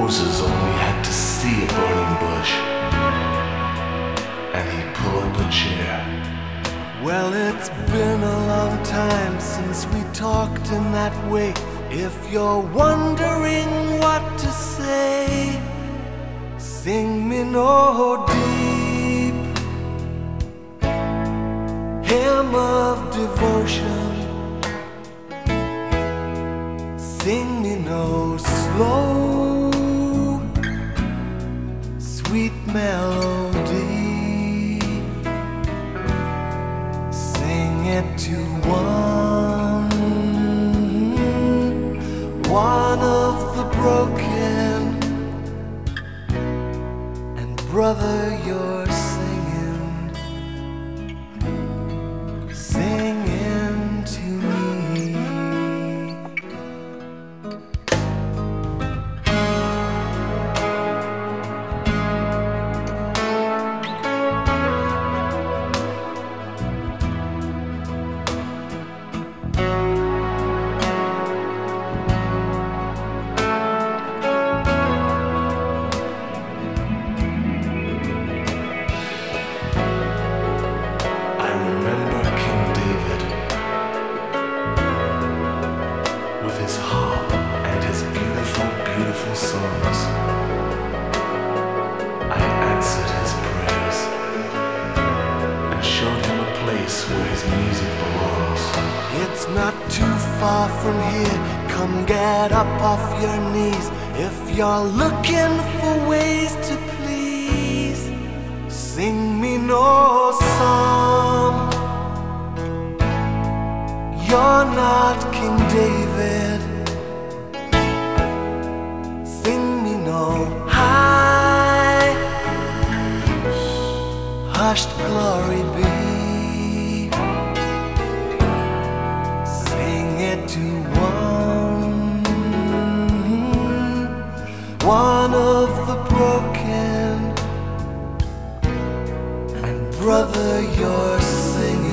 Moses only had to see a burning bush, and he'd pull up a chair. Well, it's been a long time since we talked in that way. If you're wondering what to say, sing me no deep hymn of devotion. Sing me no slow, sweet melody. Sing it to one of the broken. And brother, you're singing to me. His harp and his beautiful, beautiful songs. I answered his prayers and showed him a place where his music belongs. It's not too far from here. Come get up off your knees. If you're looking for ways to please, sing me no psalm. You're not King David. Sing me no high, hushed glory be. Sing it to one of the broken. And brother, you're singing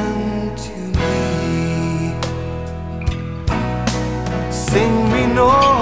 to me. Sing me no